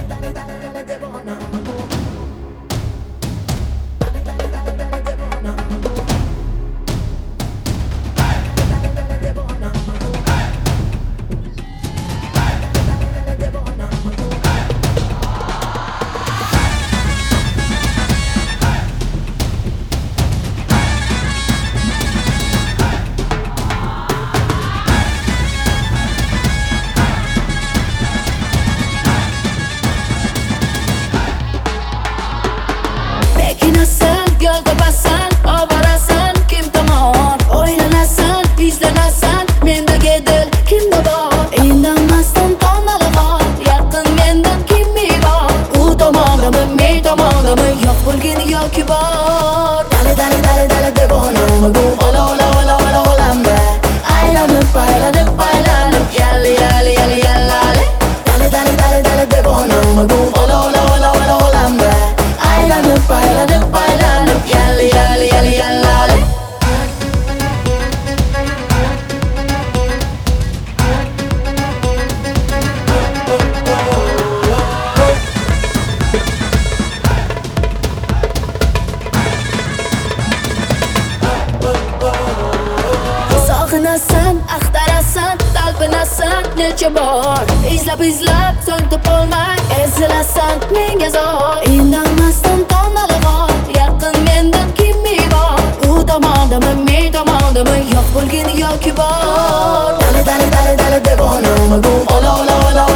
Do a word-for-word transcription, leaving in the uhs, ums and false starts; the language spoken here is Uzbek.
Yo'l topasan, oborasan kim tomon o'ylanasan, izlanasan mendagi dil kimda bor? Indamasdan tonalaman, yaqin mendan kimi bor? U tomondami, men tomondami, yo'q bo'lgin yoki bor? Dali dali dali dali devonam, bu ola ola ola ola olamda aylanib aylanib aylanib yalli yalli yalli yallali. Dali dali dali dali devonam, bu ola ola ola ola olamda aylanib aylanib aylanib yalli yalli yalli yallali. Sog'inasan, axtarasan, talpinasan necha bor, izlab izlab so'ng topolmay ezilasan menga zor. Indamasdan tonalaman, yaqin mendan kimi bor? U tomondami, men tomondami, yo'q bo'lgin yoki bor? Dali dali dali dali devonam, bu ola ola ola